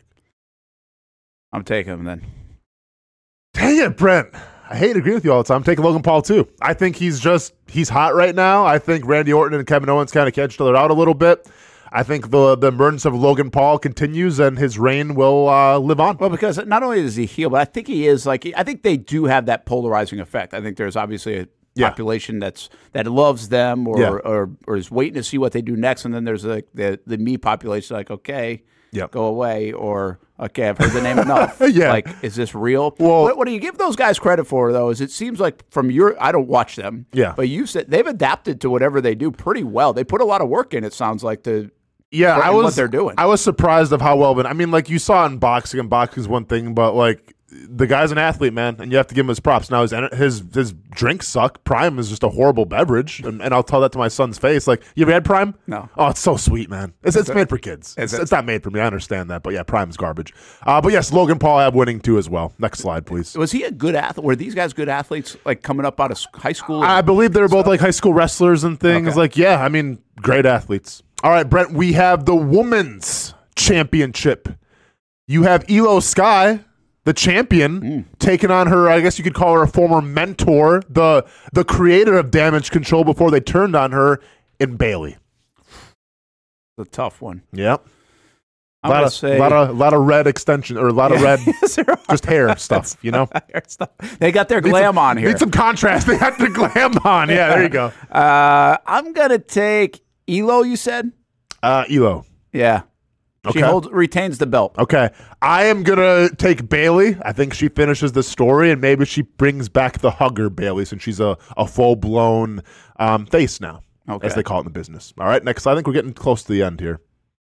I'm taking him then. Dang it, Brent. I hate to agree with you all the time. I'm taking Logan Paul, too. I think he's just, he's hot right now. I think Randy Orton and Kevin Owens kind of catch each other out a little bit. I think the the emergence of Logan Paul continues and his reign will uh, live on. Well, because not only is he heel, but I think he is like, I think they do have that polarizing effect. I think there's obviously a yeah. population that's that loves them or, yeah. or or is waiting to see what they do next. And then there's like the, the me population like, okay, yep. go away, or okay, I've heard the name enough. yeah. Like, is this real? Well, what, what do you give those guys credit for, though? Is it seems like from your, I don't watch them, yeah. but you said they've adapted to whatever they do pretty well. They put a lot of work in, it sounds like, to Yeah, I was. What they're doing. I was surprised of how well. But I mean, like you saw in boxing, and boxing is one thing, but like the guy's an athlete, man, and you have to give him his props. Now his his his drinks suck. Prime is just a horrible beverage, and, and I'll tell that to my son's face. Like, you ever had Prime? No. Oh, it's so sweet, man. It's it's it? made for kids. It's, it? it's not made for me. I understand that, but yeah, Prime's garbage. Uh, but yes, Logan Paul have winning too as well. Next slide, please. Was he a good athlete? Were these guys good athletes? Like coming up out of high school? I believe they were both like high school wrestlers and things. Okay. Like, yeah, I mean, great athletes. All right, Brent, we have the Women's Championship. You have Elo Sky, the champion, mm. taking on her, I guess you could call her a former mentor, the the creator of Damage Control before they turned on her, in Bailey. It's a tough one. Yep. I'm a lot gonna of, say, lot of, lot of red extension, or a lot of red, just hair stuff, you know? hair stuff. They got their glam some, on here. Need some contrast. They got their glam on. Yeah, there you go. Uh, I'm going to take Elo, you said? Uh, Elo. Yeah. Okay. She holds, retains the belt. Okay. I am going to take Bailey. I think she finishes the story, and maybe she brings back the hugger Bailey, since she's a, a full-blown um, face now, okay. as they call it in the business. All right, next. I think we're getting close to the end here.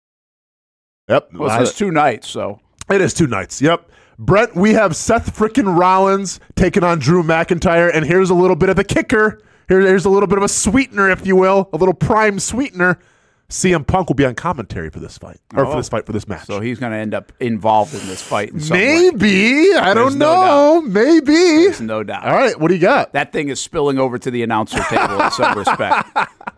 Yep. Well, it's two nights, so. It is two nights, yep. Brent, we have Seth frickin' Rollins taking on Drew McIntyre, and here's a little bit of the kicker. Here, here's a little bit of a sweetener, if you will, a little prime sweetener. C M Punk will be on commentary for this fight, or oh. for this fight, for this match. So he's going to end up involved in this fight in some Maybe. way. I There's don't no know. Maybe. There's no doubt. All right, what do you got? That thing is spilling over to the announcer table in some respect.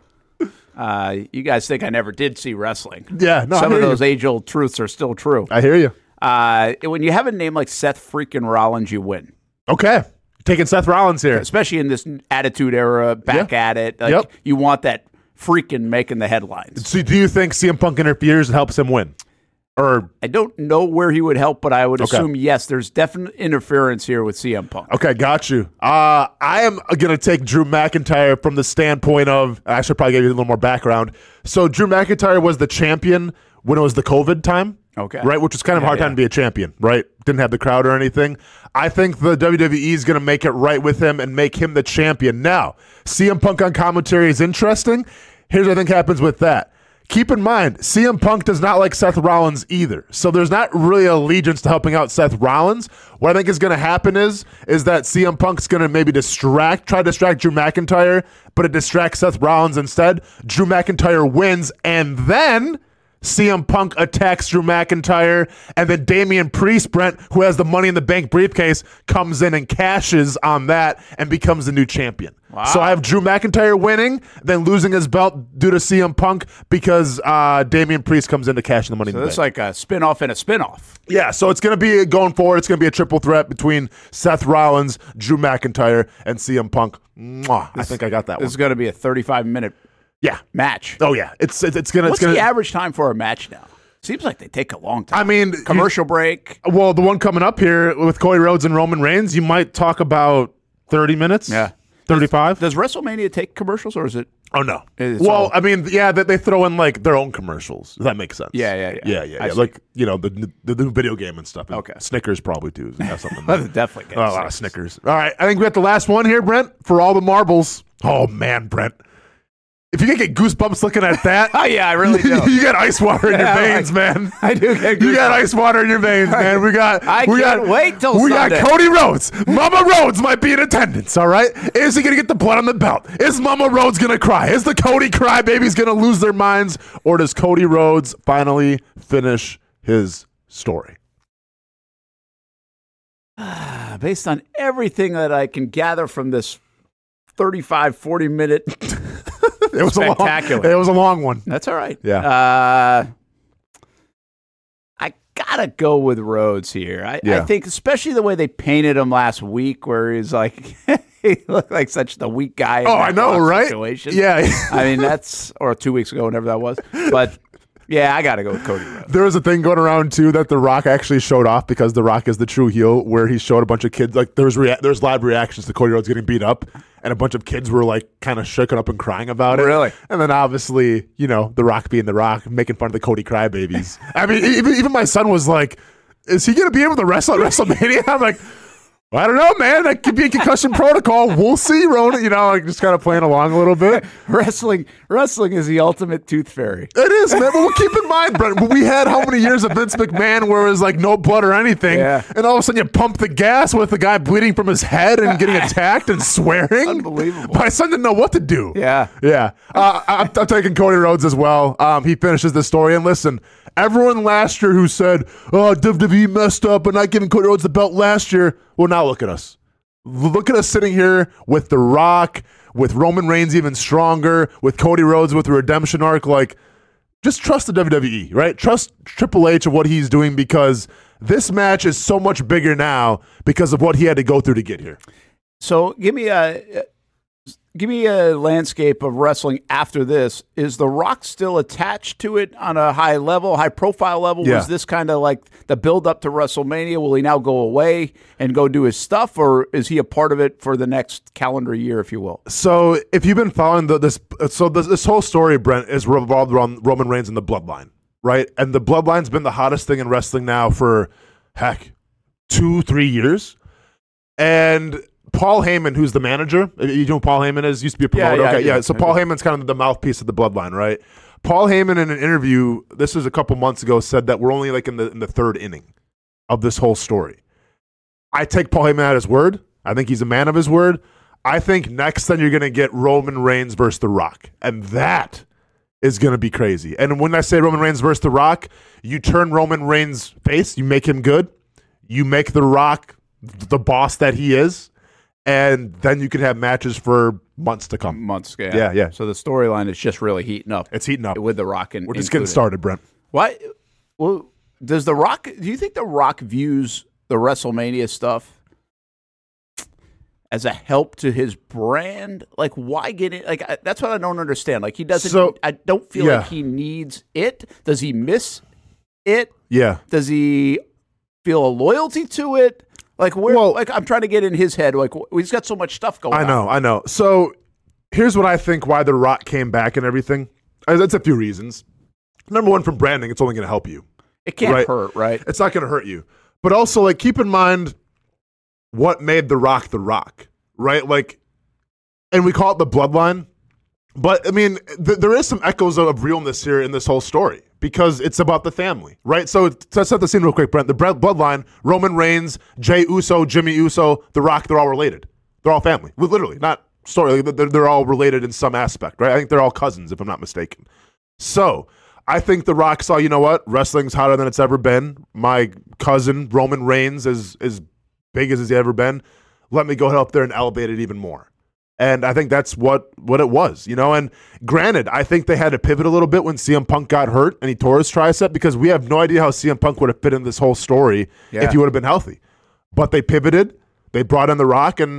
Uh, you guys think I never did see wrestling. Yeah, no, Some I of hear those you. age-old truths are still true. I hear you. Uh, when you have a name like Seth freaking Rollins, you win. Okay. Taking Seth Rollins here. Especially in this attitude era, back yeah. at it. Like, yep. You want that freaking making the headlines. So do you think C M Punk interferes and helps him win? Or I don't know where he would help, but I would okay. assume, yes, there's definite interference here with C M Punk. Okay, got you. Uh, I am going to take Drew McIntyre from the standpoint of, I should probably give you a little more background. So Drew McIntyre was the champion when it was the COVID time. Okay. Right, which was kind of a yeah, hard yeah. time to be a champion, right? Didn't have the crowd or anything. I think the W W E is going to make it right with him and make him the champion. Now, C M Punk on commentary is interesting. Here's what I think happens with that. Keep in mind, C M Punk does not like Seth Rollins either. So there's not really allegiance to helping out Seth Rollins. What I think is going to happen is, is that C M Punk's going to maybe distract, try to distract Drew McIntyre, but it distracts Seth Rollins instead. Drew McIntyre wins, and then C M Punk attacks Drew McIntyre, and then Damian Priest, Brent, who has the Money in the Bank briefcase, comes in and cashes on that and becomes the new champion. Wow. So I have Drew McIntyre winning, then losing his belt due to C M Punk because uh, Damian Priest comes in to cash in the Money So in the it's Bank. like a spin-off and a spin-off. Yeah, so it's going to be, going forward, it's going to be a triple threat between Seth Rollins, Drew McIntyre, and C M Punk. Mwah, I think I got that This one. is going to be a thirty-five minute Yeah. match. Oh yeah, it's it's, it's gonna. What's it's gonna, the average time for a match now? Seems like they take a long time. I mean, commercial break. Well, the one coming up here with Cody Rhodes and Roman Reigns, you might talk about thirty minutes. Yeah. thirty-five. Does, does WrestleMania take commercials, or is it? Oh no. It's well, all- I mean, yeah, they, they throw in like their own commercials. Does that make sense? Yeah, yeah, yeah. yeah, yeah. I yeah. see. Like you know the the new video game and stuff. And Okay. Snickers probably too. Have something. Well, definitely. Oh, a lot of Snickers. All right, I think we got the last one here, Brent, for all the marbles. Oh man, Brent. If you can get goosebumps looking at that, Oh yeah, I really do. you got ice water in Yeah, your veins, like- man. I do get You got goosebumps. ice water in your veins, man. We got. I we can't got, wait till we Sunday. got Cody Rhodes. Mama Rhodes might be in attendance. All right. Is he gonna get the blood on the belt? Is Mama Rhodes gonna cry? Is the Cody cry babies gonna lose their minds, or does Cody Rhodes finally finish his story? Based on everything that I can gather from this thirty-five, forty minute, It was Spectacular. A long, it was a long one. that's all right. Yeah. Uh, I gotta go with Rhodes here. I, I Yeah. think, especially the way they painted him last week, where he's like, he looked like such the weak guy. in Oh, that I know, Rock right? Situation. Yeah. I mean, that's or two weeks ago, whenever that was. But yeah, I gotta go with Cody Rhodes. There was a thing going around too that The Rock actually showed off because The Rock is the true heel, where he showed a bunch of kids like there was rea- there was live reactions to Cody Rhodes getting beat up, and a bunch of kids were like kind of shaken up and crying about it. Really? And then obviously, you know, The Rock being The Rock, making fun of the Cody crybabies. I mean, even even my son was like, "Is he gonna be able to wrestle at WrestleMania?" I'm like, I don't know, man. That could be a concussion protocol. We'll see, Ronan. You know, like just kind of playing along a little bit. Wrestling, wrestling is the ultimate tooth fairy. It is, man. But we'll keep in mind, Brent, we had how many years of Vince McMahon where it was like no blood or anything, Yeah. and all of a sudden you pump the gas with the guy bleeding from his head and getting attacked and swearing. Unbelievable. My son didn't know what to do. Yeah. Yeah. Uh, I- I'm, I'm taking Cody Rhodes as well. Um, he finishes the story. And listen, everyone last year who said, oh, W W E messed up and not giving Cody Rhodes the belt last year, well, now look at us. Look at us sitting here with The Rock, with Roman Reigns even stronger, with Cody Rhodes with the redemption arc. Like, just trust the W W E, right? Trust Triple H and what he's doing, because this match is so much bigger now because of what he had to go through to get here. So give me a give me a landscape of wrestling after this. Is The Rock still attached to it on a high level, high profile level? Yeah. Was this kind of like the build up to WrestleMania? Will he now go away and go do his stuff, or is he a part of it for the next calendar year, if you will? So if you've been following the, this, so this, this whole story, Brent, is revolved around Roman Reigns and the Bloodline, right? And the Bloodline's been the hottest thing in wrestling now for, heck, two, three years. And Paul Heyman, who's the manager, you know who Paul Heyman is? Used to be a promoter. Yeah, yeah, okay, yeah. yeah. So Paul Heyman's kind of the mouthpiece of the Bloodline, right? Paul Heyman, in an interview, this was a couple months ago, said that we're only like in the in the third inning of this whole story. I take Paul Heyman at his word. I think he's a man of his word. I think next then you're going to get Roman Reigns versus The Rock, and that is going to be crazy. And when I say Roman Reigns versus The Rock, you turn Roman Reigns face, you make him good, you make The Rock the boss that he is, and then you can have matches for months to come. Months, yeah. Yeah, yeah. So the storyline is just really heating up. It's heating up. with The Rock. And We're just getting started, Brent. Why? Well, does The Rock? Do you think The Rock views the WrestleMania stuff as a help to his brand? Like, why get it? Like, I, that's what I don't understand. Like, he doesn't. So- I don't feel yeah. like he needs it. Does he miss it? Yeah. Does he feel a loyalty to it? Like, where? Well- like, I'm trying to get in his head. Like, wh- he's got so much stuff going on. I know, I know. So here's what I think why The Rock came back and everything. Uh, That's a few reasons. Number one, from branding, it's only going to help you. It can't Right. hurt, right? It's not going to hurt you. But also, like, keep in mind what made The Rock The Rock, right? Like, and we call it the Bloodline. But, I mean, th- there is some echoes of realness here in this whole story because it's about the family, right? So let's set the scene real quick, Brent. The Bre- Bloodline, Roman Reigns, Jey Uso, Jimmy Uso, The Rock, they're all related. They're all family. Literally, not story. They're, they're all related in some aspect, right? I think they're all cousins, if I'm not mistaken. So I think The Rock saw, you know what? Wrestling's hotter than it's ever been. My cousin, Roman Reigns, is as big as he's ever been. Let me go up there and elevate it even more. And I think that's what, what it was, you know? And granted, I think they had to pivot a little bit when C M Punk got hurt and he tore his tricep because we have no idea how C M Punk would have fit in this whole story Yeah. if he would have been healthy. But they pivoted. They brought in The Rock, and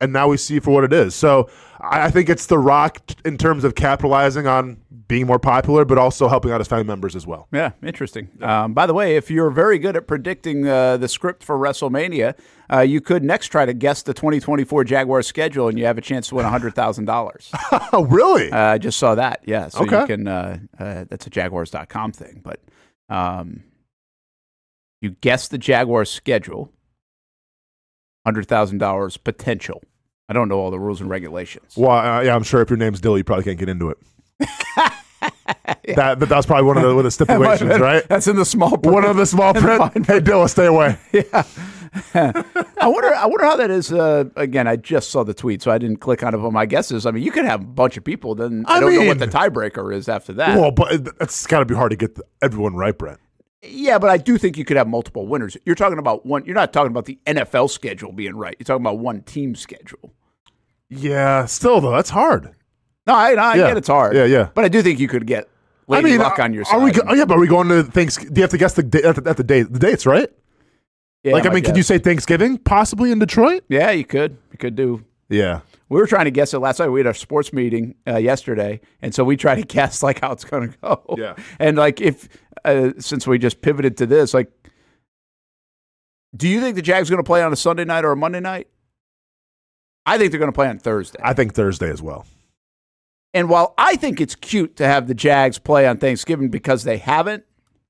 and now we see for what it is. So I, I think it's The Rock in terms of capitalizing on being more popular, but also helping out his family members as well. Yeah, interesting. Um, by the way, if you're very good at predicting uh, the script for WrestleMania, uh, you could next try to guess the twenty twenty-four Jaguars schedule, and you have a chance to win one hundred thousand dollars. Oh, really? Uh, I just saw that, yeah. So Okay. you can, uh, uh, that's a Jaguars dot com thing. But um, you guess the Jaguars schedule, one hundred thousand dollars potential. I don't know all the rules and regulations. Well, uh, yeah, I'm sure if your name's Dilly, you probably can't get into it. yeah. That that was probably one of the, one of the stipulations, right? That's in the small print. One of the small print. Hey, Dilla, stay away. Yeah. I wonder. I wonder how that is. Uh, again, I just saw the tweet, so I didn't click on it. But my guess is, I mean, you could have a bunch of people. Then I, I don't mean, know what the tiebreaker is after that. Well, but it- it's got to be hard to get the, everyone right, Brent. Yeah, but I do think you could have multiple winners. You're talking about one. You're not talking about the N F L schedule being right. You're talking about one team schedule. Yeah, still though, that's hard. No, I, I Yeah. get it's hard. Yeah, yeah. But I do think you could get Lady I mean, Luck are, on your are side. we? Go, oh, yeah, but are we going to Thanksgiving? Do you have to guess the da- at the, at the date? The dates, right? Yeah, like, I my mean, could guess. you say Thanksgiving possibly in Detroit? Yeah, you could. You could do. Yeah. We were trying to guess it last night. We had our sports meeting uh, yesterday, and so we try to guess like how it's going to go. Yeah. And like if uh, since we just pivoted to this, like, do you think the Jags are going to play on a Sunday night or a Monday night? I think they're going to play on Thursday. I think Thursday as well. And while I think it's cute to have the Jags play on Thanksgiving because they haven't,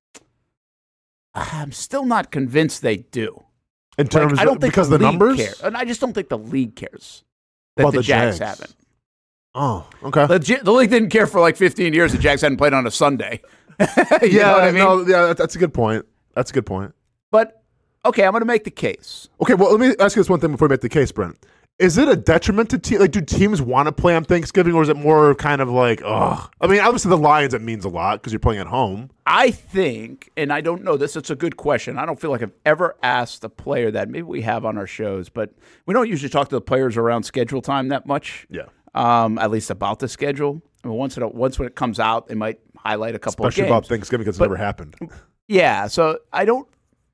I'm still not convinced they do. In terms, Like, I don't of, think because the of the league numbers. care- and I just don't think the league cares that About the, the Jags, Jags. haven't. Oh, okay. The, J- the league didn't care for like fifteen years. The Jags hadn't played on a Sunday. you yeah, know what I mean? no, yeah, that- that's a good point. That's a good point. But okay, I'm going to make the case. Okay, well, let me ask you this one thing before we make the case, Brent. Is it a detriment to team? Like, do teams want to play on Thanksgiving, or is it more kind of like, ugh? I mean, obviously the Lions, it means a lot because you're playing at home. I think, and I don't know this, it's a good question. I don't feel like I've ever asked a player that. Maybe we have on our shows, but we don't usually talk to the players around schedule time that much. Yeah. Um, at least about the schedule. I mean, once it once when it comes out, they might highlight a couple Especially of games. about Thanksgiving because it's But- never happened. Yeah, so I don't.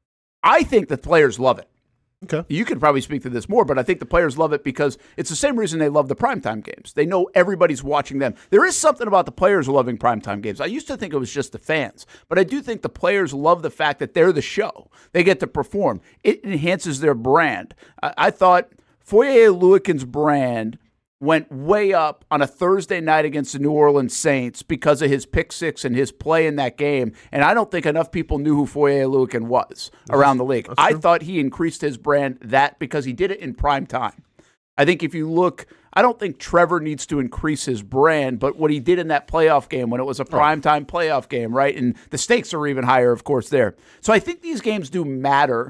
I think the players love it. Okay. You could probably speak to this more, but I think the players love it because it's the same reason they love the primetime games. They know everybody's watching them. There is something about the players loving primetime games. I used to think it was just the fans, but I do think the players love the fact that they're the show. They get to perform. It enhances their brand. I, I thought Foye Oluwakin's brand went way up on a Thursday night against the New Orleans Saints because of his pick six and his play in that game. And I don't think enough people knew who Foye Oluwakin was around the league. I thought he increased his brand that because he did it in prime time. I think if you look, I don't think Trevor needs to increase his brand, but what he did in that playoff game when it was a primetime playoff game, right? And the stakes are even higher, of course, there. So I think these games do matter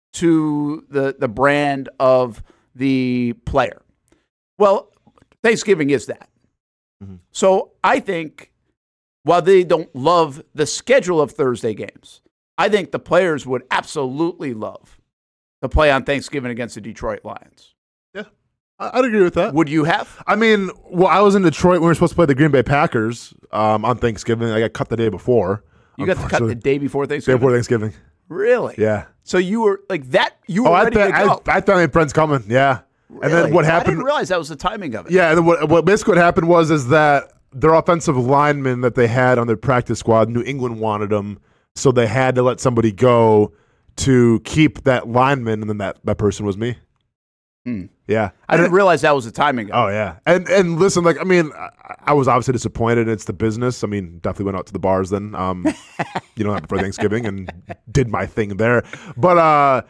to the the brand of the player. Well, Thanksgiving is that. Mm-hmm. So I think while they don't love the schedule of Thursday games, I think the players would absolutely love to play on Thanksgiving against the Detroit Lions. Yeah, I- I'd agree with that. Would you have? I mean, well, I was in Detroit when we were supposed to play the Green Bay Packers um, on Thanksgiving. I got cut the day before. You got to cut the day before Day Thanksgiving? before Thanksgiving. Really? Yeah. So you were like that, you were Oh, I, ready th- to go. I, I thought my friend's coming. Yeah. And then Really? what I happened? didn't realize that was the timing of it. Yeah, and then what, what basically what happened was is that their offensive lineman that they had on their practice squad, New England wanted them, so they had to let somebody go to keep that lineman, and then that, that person was me. Hmm. Yeah. I didn't realize that was the timing of Oh it. yeah, and and listen, like I mean, I, I was obviously disappointed. It's the business. I mean, definitely went out to the bars then, um, you know, before Thanksgiving and did my thing there. But uh,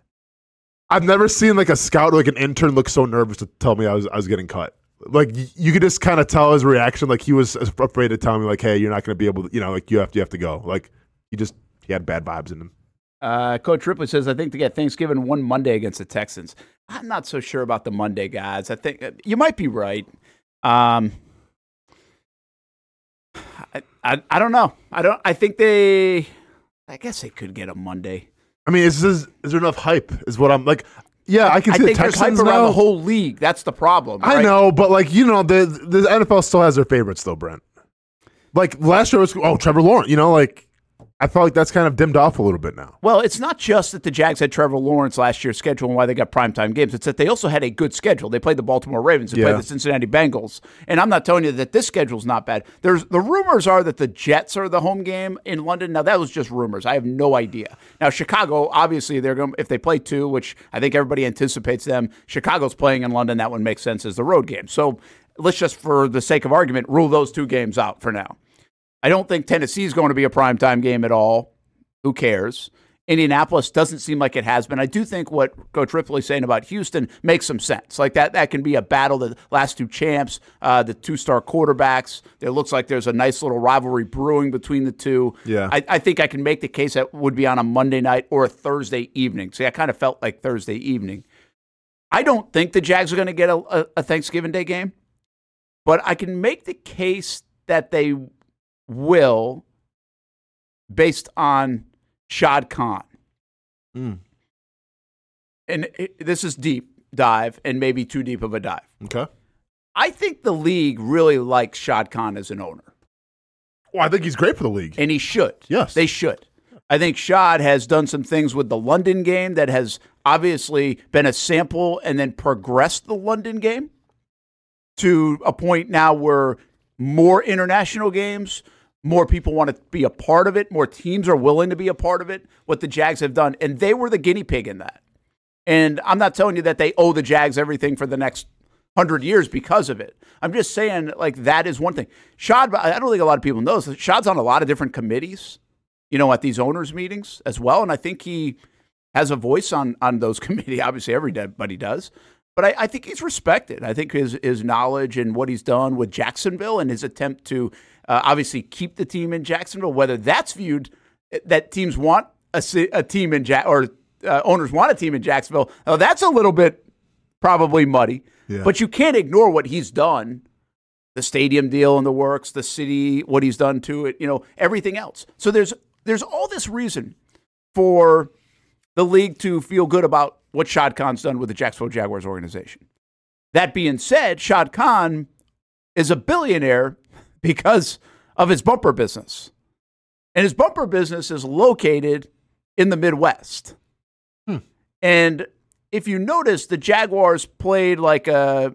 I've never seen like a scout or like an intern look so nervous to tell me I was I was getting cut. Like y- you could just kind of tell his reaction. Like he was afraid to tell me like, hey, you're not going to be able to, you know, like you have to you have to go. Like he just he had bad vibes in him. Uh, Coach Ripley says, I think to get Thanksgiving one Monday against the Texans. I'm not so sure about the Monday guys. I think uh, you might be right. Um, I, I I don't know. I don't. I think they. I guess they could get a Monday. I mean, is this, is there enough hype? Is what I'm like. Yeah, I can I see think the there's hype Texans around now. the whole league. That's the problem. I right? know, but like you know, the the N F L still has their favorites though, Brent. Like last year was oh Trevor Lawrence, you know, like I felt like that's kind of dimmed off a little bit now. Well, it's not just that the Jags had Trevor Lawrence last year's schedule and why they got primetime games. It's that they also had a good schedule. They played the Baltimore Ravens. They Yeah. played the Cincinnati Bengals. And I'm not telling you that this schedule's not bad. There's the rumors are that the Jets are the home game in London. Now, that was just rumors. I have no idea. Now, Chicago, obviously, they're going if they play two, which I think everybody anticipates them, Chicago's playing in London. That one makes sense as the road game. So let's just, for the sake of argument, rule those two games out for now. I don't think Tennessee's going to be a primetime game at all. Who cares? Indianapolis doesn't seem like it has been. I do think what Coach Ripley's saying about Houston makes some sense. Like that, that can be a battle. The last two champs, uh, the two-star quarterbacks. It looks like there's a nice little rivalry brewing between the two. Yeah. I, I think I can make the case that would be on a Monday night or a Thursday evening. See, I kind of felt like Thursday evening. I don't think the Jags are going to get a, a, a Thanksgiving Day game, but I can make the case that they will based on Shad Khan. Mm. And it, this is deep dive and maybe too deep of a dive. Okay. I think the league really likes Shad Khan as an owner. Well, I think he's great for the league. And he should. Yes. They should. I think Shad has done some things with the London game that has obviously been a sample and then progressed the London game to a point now where more international games, more people want to be a part of it. More teams are willing to be a part of it, what the Jags have done. And they were the guinea pig in that. And I'm not telling you that they owe the Jags everything for the next hundred years because of it. I'm just saying, like, that is one thing. Shad, I don't think a lot of people know this. Shad's on a lot of different committees, you know, at these owners' meetings as well. And I think he has a voice on, on those committees. Obviously, everybody does. But I, I think he's respected. I think his, his knowledge and what he's done with Jacksonville and his attempt to Uh, obviously, keep the team in Jacksonville. Whether that's viewed that teams want a, a team in Jack or uh, owners want a team in Jacksonville, oh, that's a little bit probably muddy. Yeah. But you can't ignore what he's done, the stadium deal in the works, the city, what he's done to it, you know, everything else. So there's there's all this reason for the league to feel good about what Shad Khan's done with the Jacksonville Jaguars organization. That being said, Shad Khan is a billionaire because of his bumper business. And his bumper business is located in the Midwest. Hmm. And if you notice, the Jaguars played like a,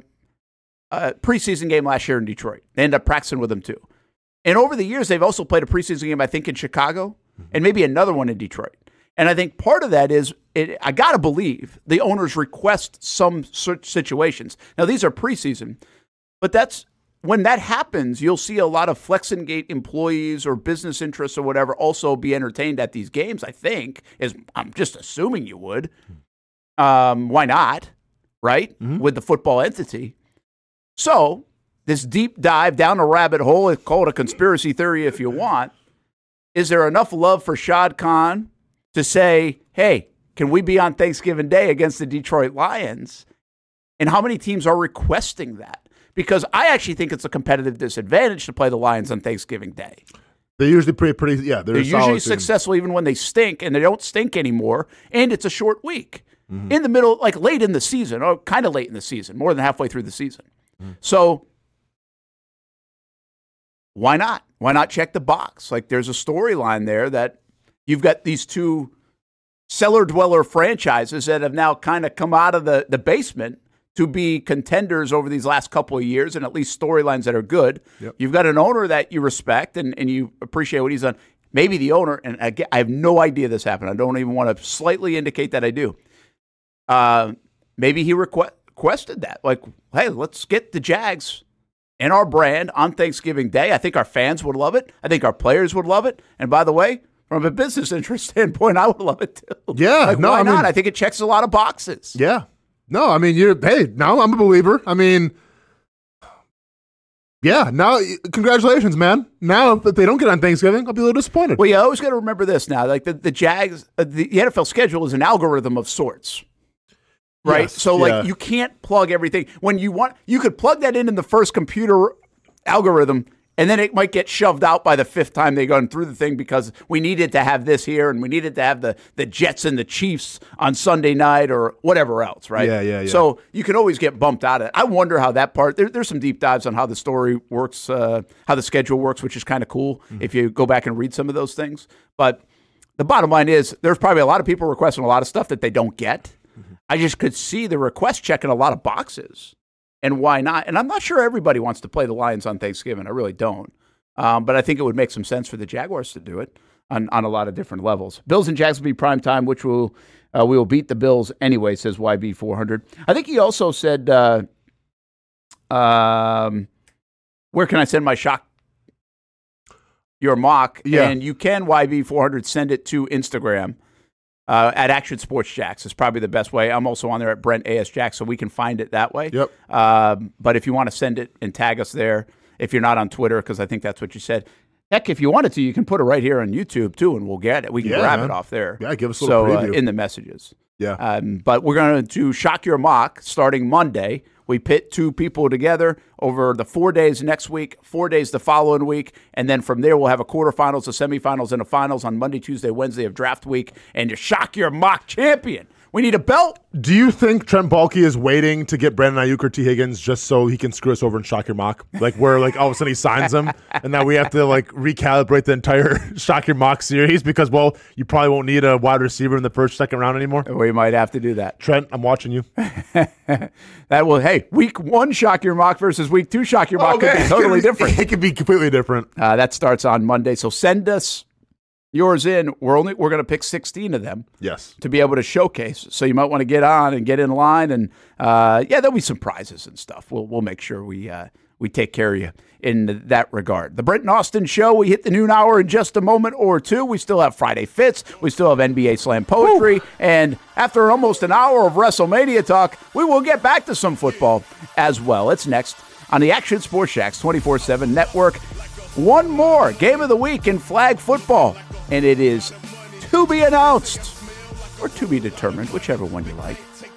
a preseason game last year in Detroit. They ended up practicing with them too. And over the years, they've also played a preseason game, I think, in Chicago mm-hmm. and maybe another one in Detroit. And I think part of that is, it, I got to believe, the owners request some such situations. Now, these are preseason, but that's, when that happens, you'll see a lot of Flex and Gate employees or business interests or whatever also be entertained at these games, I think. Is I'm just assuming you would. Um, why not, right, mm-hmm. with the football entity? So this deep dive down a rabbit hole, call it a conspiracy theory if you want, is there enough love for Shad Khan to say, hey, can we be on Thanksgiving Day against the Detroit Lions? And how many teams are requesting that? Because I actually think it's a competitive disadvantage to play the Lions on Thanksgiving Day. They're usually pretty, pretty yeah. They're, they're usually team. successful even when they stink, and they don't stink anymore, and it's a short week. Mm-hmm. In the middle, like late in the season, or kind of late in the season, more than halfway through the season. Mm-hmm. So why not? Why not check the box? Like there's a storyline there that you've got these two cellar-dweller franchises that have now kind of come out of the, the basement to be contenders over these last couple of years and at least storylines that are good. Yep. You've got an owner that you respect and, and you appreciate what he's done. Maybe the owner, and again, I have no idea this happened. I don't even want to slightly indicate that I do. Uh, maybe he requ- requested that. Like, hey, let's get the Jags and our brand on Thanksgiving Day. I think our fans would love it. I think our players would love it. And by the way, from a business interest standpoint, I would love it too. Yeah. Like, no, why I not? mean, I think it checks a lot of boxes. Yeah. No, I mean, you're, hey, now I'm a believer. I mean, yeah, now, congratulations, man. Now, if they don't get on Thanksgiving, I'll be a little disappointed. Well, you always got to remember this now. Like the, the Jags, uh, the, the N F L schedule is an algorithm of sorts. Right? Yes, so, yeah. like, you can't plug everything. When you want, you could plug that in in the first computer algorithm And then it might get shoved out by the fifth time they go through the thing because we needed to have this here and we needed to have the, the Jets and the Chiefs on Sunday night or whatever else, right? Yeah, yeah, yeah. So you can always get bumped out of it. I wonder how that part, there, there's some deep dives on how the story works, uh, how the schedule works, which is kind of cool mm-hmm. if you go back and read some of those things. But the bottom line is there's probably a lot of people requesting a lot of stuff that they don't get. Mm-hmm. I just could see the request checking a lot of boxes. And why not? And I'm not sure everybody wants to play the Lions on Thanksgiving. I really don't. Um, but I think it would make some sense for the Jaguars to do it on, on a lot of different levels. Bills and Jags will be prime time, which will uh, we will beat the Bills anyway, says Y B four hundred. I think he also said, uh, um, where can I send my shock? Your mock. Yeah. And you can, Y B four hundred, send it to Instagram. Uh, at Action Sports Jacks is probably the best way. I'm also on there at Brent A S Jacks, so we can find it that way. Yep. Um, but if you want to send it and tag us there, if you're not on Twitter, because I think that's what you said. Heck, if you wanted to, you can put it right here on YouTube too, and we'll get it. We can yeah, grab man. it off there. Yeah, give us a little so, preview. Uh, in the messages. Yeah. Um, but we're going to do Shock Your Mock starting Monday. We pit two people together over the four days next week, four days the following week, and then from there we'll have a quarterfinals, a semifinals, and a finals on Monday, Tuesday, Wednesday of draft week, and you shock your mock champion. We need a belt. Do you think Trent Baalke is waiting to get Brandon Ayuk or T. Higgins just so he can screw us over and shock your mock? Like where like all of a sudden he signs them and now we have to like recalibrate the entire shock your mock series because, well, you probably won't need a wide receiver in the first, second round anymore? We might have to do that. Trent, I'm watching you. That will, hey, week one shock your mock versus week two shock your mock okay. could be totally different. It could be completely different. Uh, that starts on Monday. So send us yours in. We're only we're going to pick sixteen of them. Yes. To be able to showcase. So you might want to get on and get in line, and uh, yeah, there'll be some prizes and stuff. We'll we'll make sure we uh, we take care of you in that regard. The Brent and Austin Show. We hit the noon hour in just a moment or two. We still have Friday Fits. We still have N B A Slam Poetry, Woo. And after almost an hour of WrestleMania talk, we will get back to some football as well. It's next on the Action Sports Jacks twenty-four seven Network. One more game of the week in flag football. And it is to be announced, or to be determined, whichever one you like.